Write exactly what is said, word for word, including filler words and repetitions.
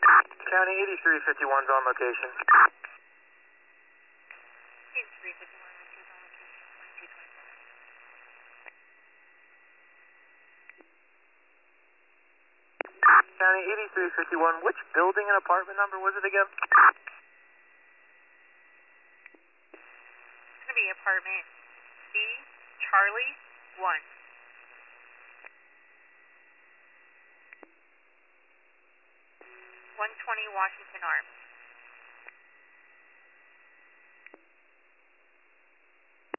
County eighty-three fifty-one's on location. eighty-three fifty-one, Richard's on location, twenty-two twenty-seven. County eighty-three fifty-one, which building and apartment number was it again? It's going to be apartment B, Charlie, one. one twenty Washington Arms.